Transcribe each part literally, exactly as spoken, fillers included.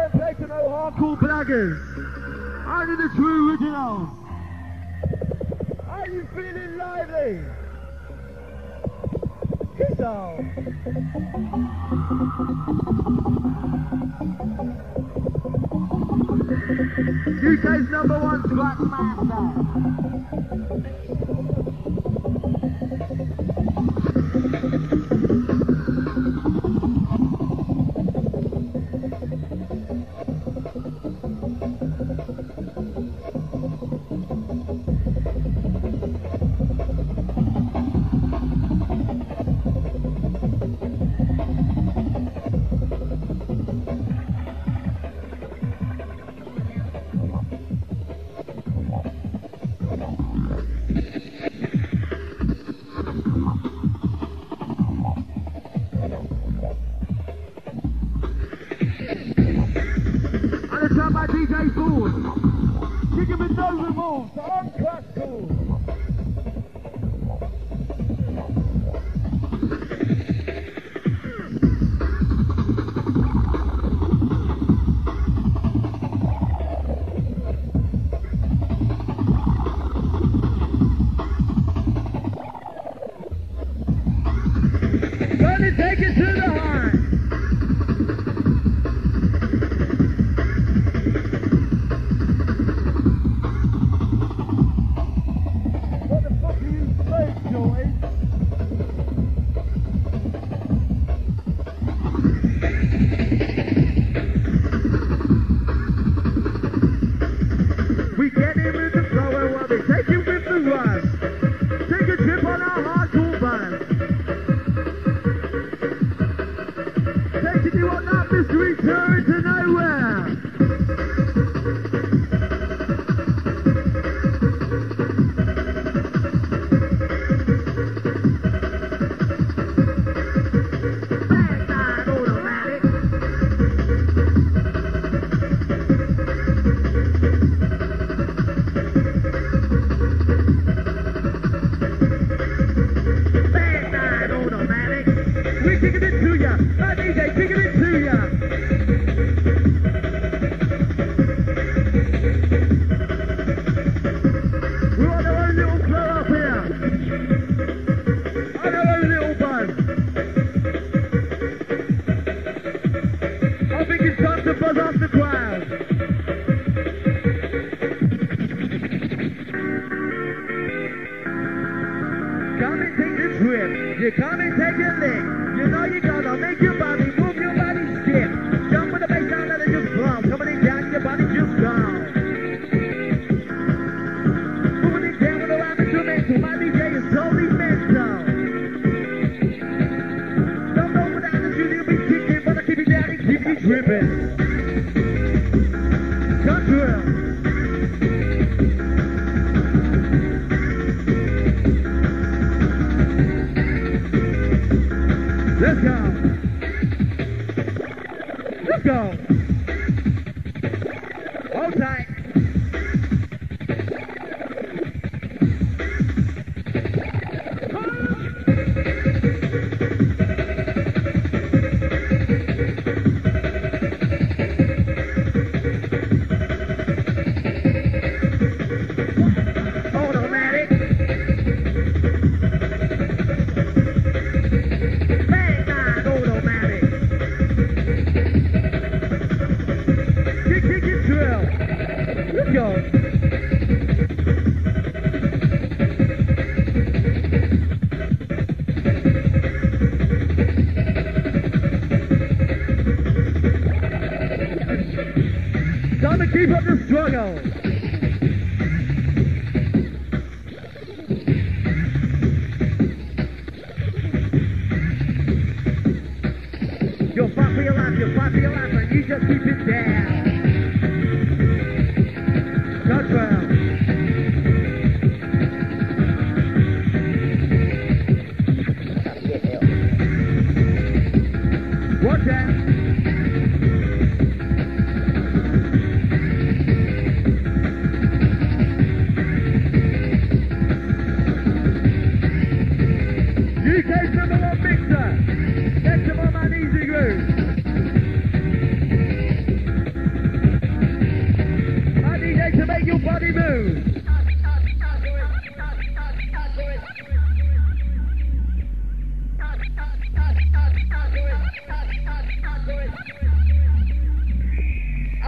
don't play to no hardcore blaggers. Only the true originals. Are you feeling lively? Kiss off. U K's number one scratch master.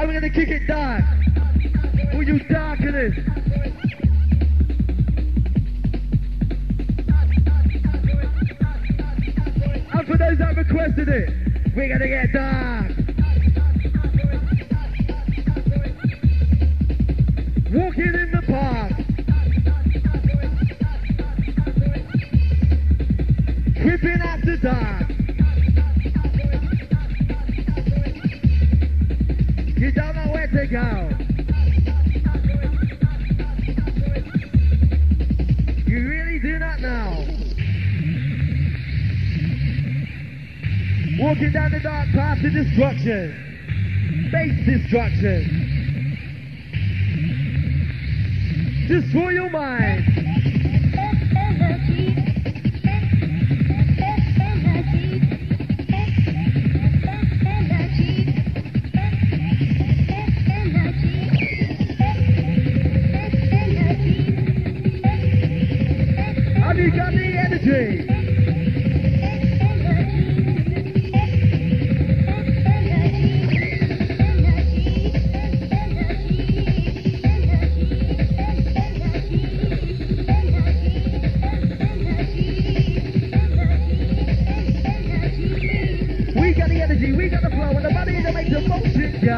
And we're gonna kick it dark. All you darkeners. And for those that requested it, we're gonna get dark. Walking in the park. Tripping after dark. You don't know where to go. You really do not know. Walking down the dark path to destruction. Base destruction. Destroy your mind. Have you got the energy? We got the flow and the money that makes the motion go.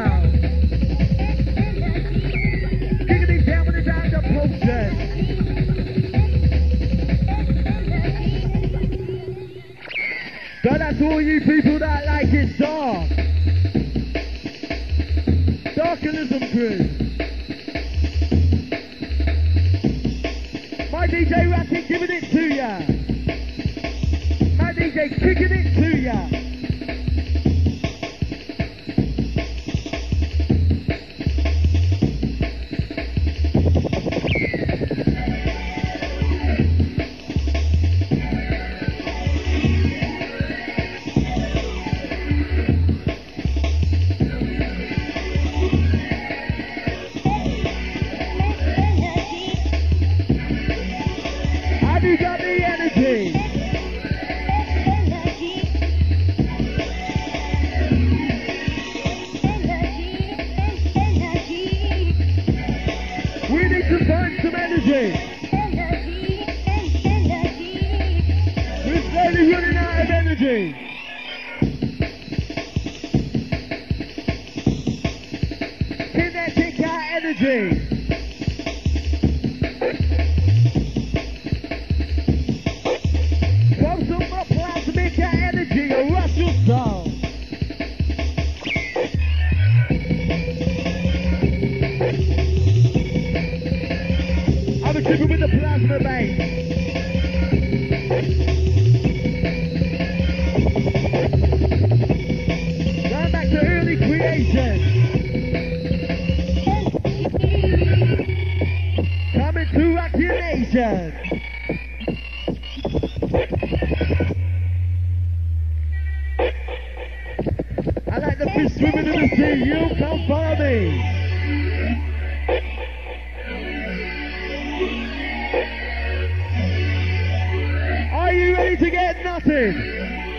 Kicking it down with the down the potion. So that's all you people that like it dark. Darkenism crew. My D J Ratchet giving it to ya. My D J kicking it to ya. You got the energy. We need to find some energy. We're slowly running out of energy. Kinetic our energy. Keep with the plasma base. Going back to early creation. Coming to rock your nation. I like the fish swimming in the sea. You come follow me. Are you ready to get nothing?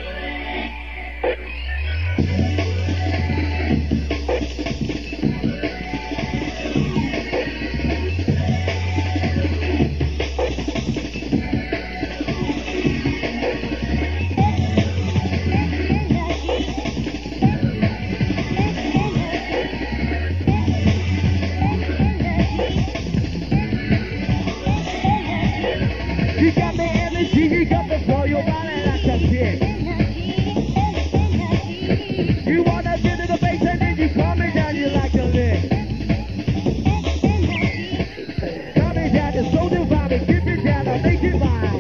You got the energy, you got the flow, you're running like a kid. You wanna get in the bass and then you calm it down, you like a lick. Calm it down, it's so divine, keep it down, I'll make it mine.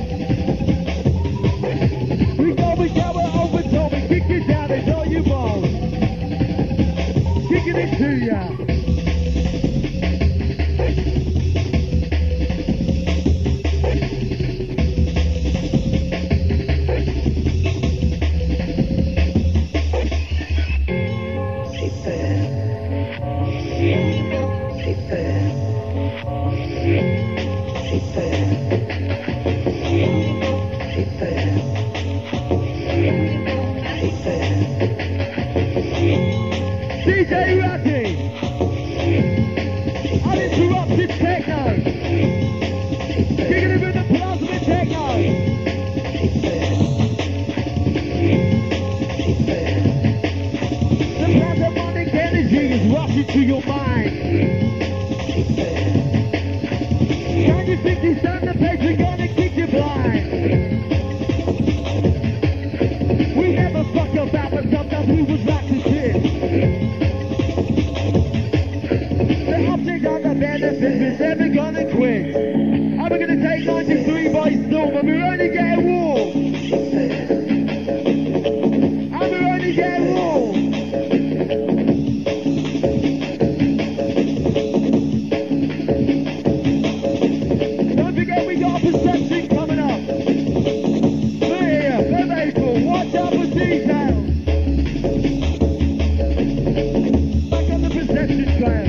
We go, we go, we're overtone, we kick it down and all you bones. Kicking it to ya. D J Ratchet! rush into your mind. Can you think this time the pace we're gonna kick you blind? We never fuck about, but sometimes we would like to shit. The object on the benefits, we're never gonna quit. And we're gonna take ninety-three by storm, and we're only getting warm. And we're only getting warm. Don't forget we got a perception coming up. We're here, from April, watch out for details. Back on the perception trail.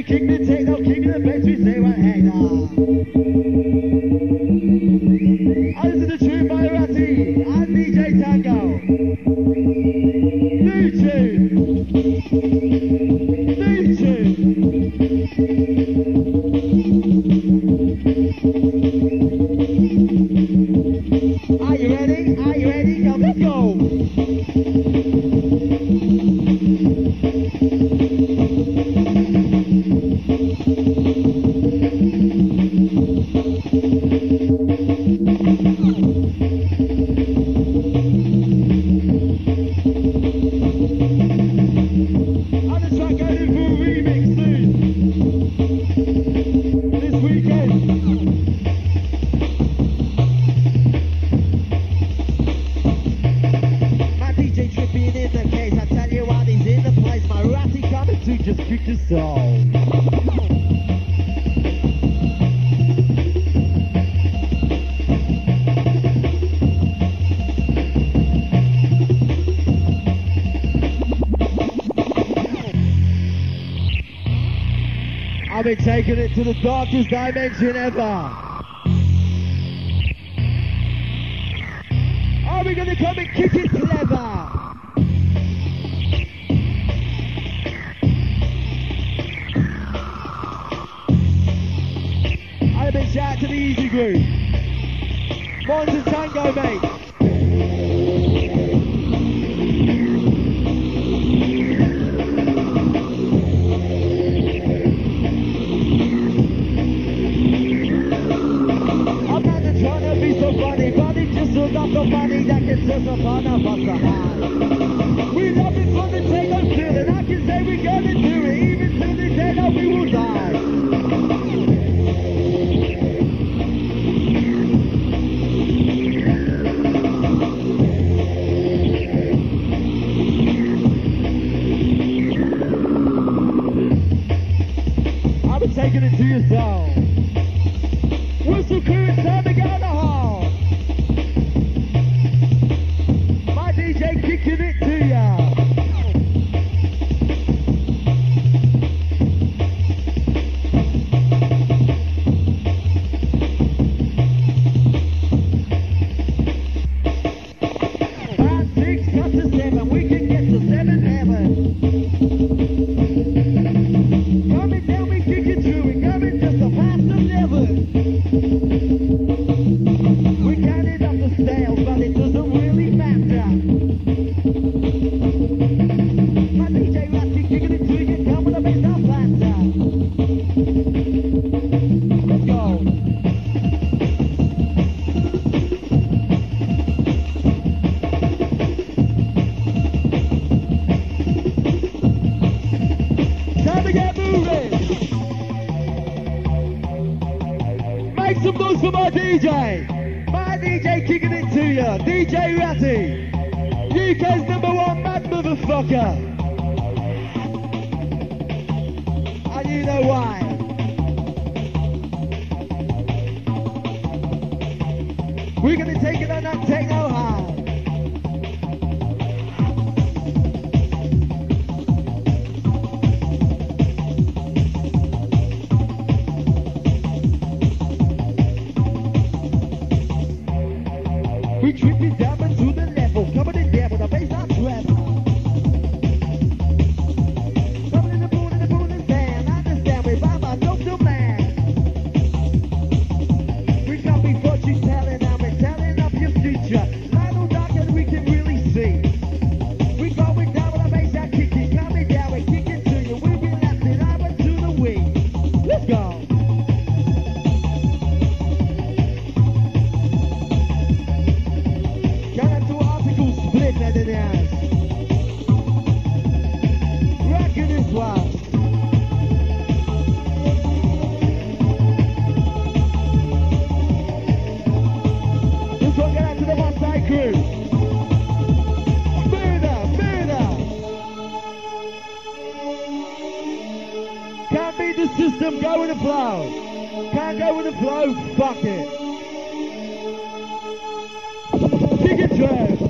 kick the techno, kick the bass, we say what hey now. I listen to the tune by Ratty and D J Tango. New tune. New tune. Are you ready? Are you ready? Go, let's go. I've been taking it to the darkest dimension ever. Are we gonna come and kick it clever? I've been shout to the Easy Group. Mons and Tango, mate. Not the money that gets us upon our bus high. We love it from the take-off feeling. I can say we're gonna do it, even till the day that we will die. I've been taking it to your soul. Whistle crew, it's time to go to the hall. D J kicking it to ya. Five, six, cut to seven, we can get to seven heaven. Coming down, we kick it through, we coming just a past of heaven. We counted up the stairs, but it doesn't really matter. My D J Ratty kicking it to you, come with a bass down faster. Let's go. Time to get moving. Make some noise for my D J. My D J kicking it to you, D J Ratty. U K's number one mad motherfucker. And you know why. We're gonna take it on that techno high. We trip it down to the level, coming in there with a bass on trap. Coming in the pool, in the pool, in the sand. I understand we buy my dope to man. We can't be fortune telling, and we're telling up your future. Light on dark and we can really see. We going down with a bass out kicking, coming down, we kick it to you. We'll be left it over to the wing. Let's go. In the ass. Rockin' this one. This one get out to the one side crew. Smoother, smoother. Can't beat the system, go with the flow. Can't go with the flow, fuck it. Kick it through.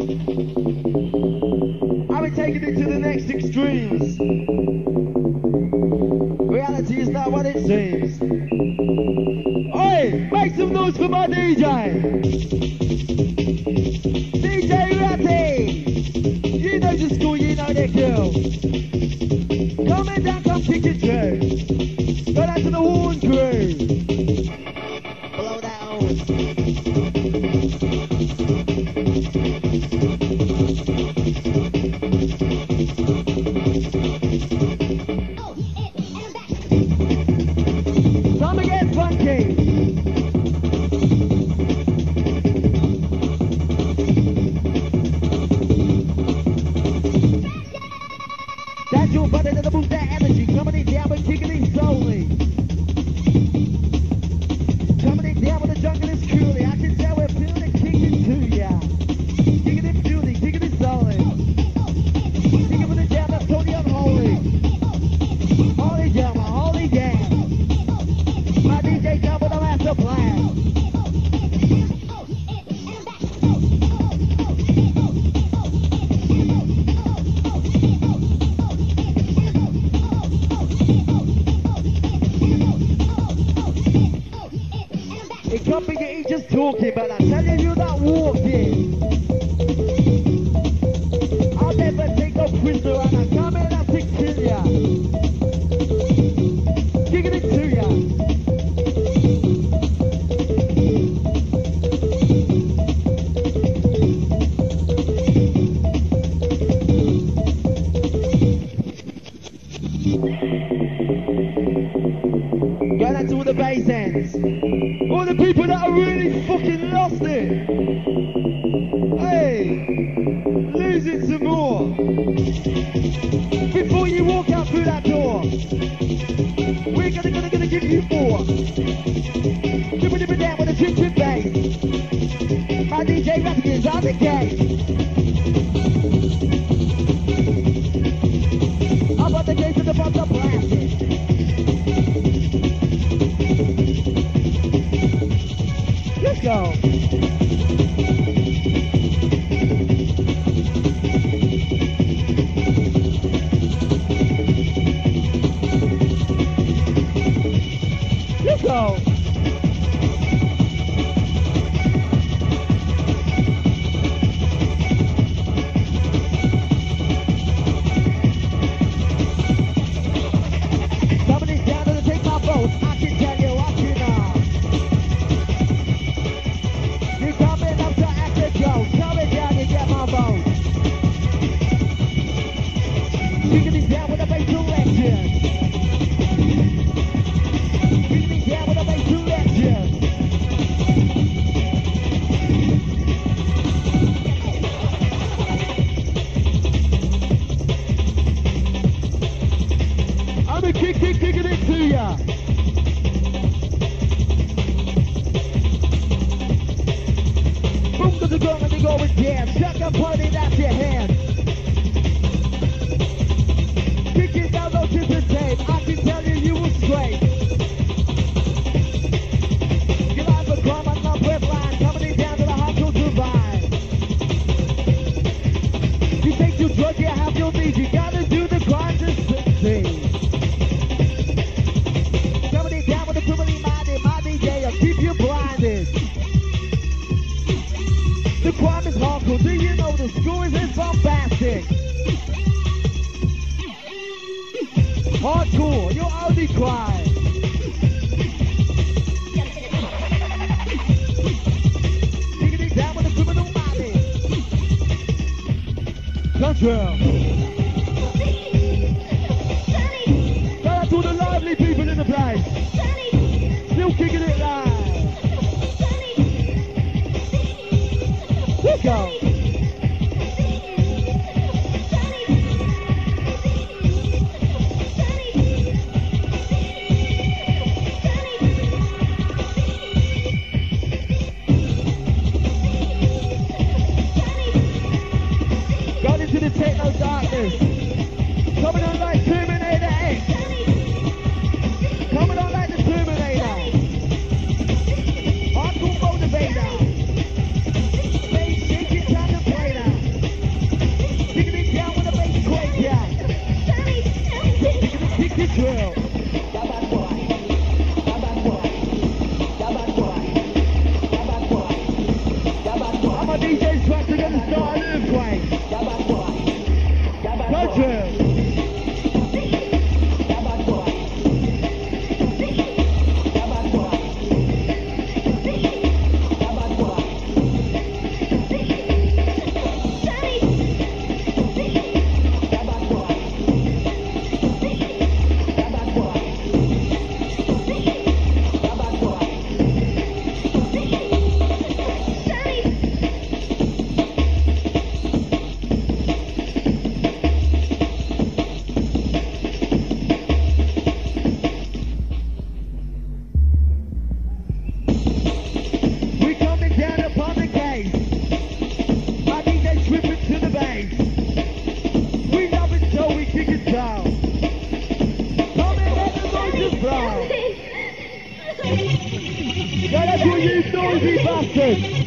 I've been taking it to the next extremes. Reality is not what it seems. Oi, make some noise for my D J. D J Ratty. You know the school, you know the girl. Coming down, come kick it through. Go down to the horn crew. Blow that horn. Time to get funky. That's your button to boost that energy. Coming in down and kicking it slowly. Coming in down with the jungle is cruelly. I can tell we're feeling it kicking to ya. Kicking it purely, kicking it solid. Kicking with the jam, that's totally unholy. Holy jam, holy jam. My D J come with a master plan. It can't be that he's just talking, but I tell you, you're not walking. I'll never take no prisoner, and I'm coming up to kill ya. Kicking it to ya. Go down to all the bass ends. All the people that are really fucking lost it. Hey, lose it some more. Before you walk out through that door, we're gonna, gonna, gonna give you more. Dip it down with a trip trip bass. My D J Ratty is on the gate. Up on the gate of the bumps of plastic. Let's go. Let's go. Somebody's down to take my boat. I can tell you what you know. You coming up to Active Joe. Coming down to get my boat. Kicking it down with a bass selection. Kicking it down with a bass selection. I'm a kick, kick, kicking it to ya. Boom to the drum and you go with jam. Shotgun party, that's your hand. Kick it down, no chips and tape. I can tell you, you were straight. You like a crumb on the whip line. Coming in down to the hustle to buy. You take your drug, you have your needs. You gotta do the grind to succeed. Coming in down with the criminally minded. My D J will keep you blinded. The crime is hardcore. Do you know the score is bombastic? Hardcore, you're only crying. Kicking it down with the criminal minded. Control. Shout out to the lively people in the place. Still kicking it live. Let's go. Got into the techno darkness. Coming on like Terminator X. Coming on like the Terminator. Hardcore motivator. Bass shaking, time to play that. Nasty bastard.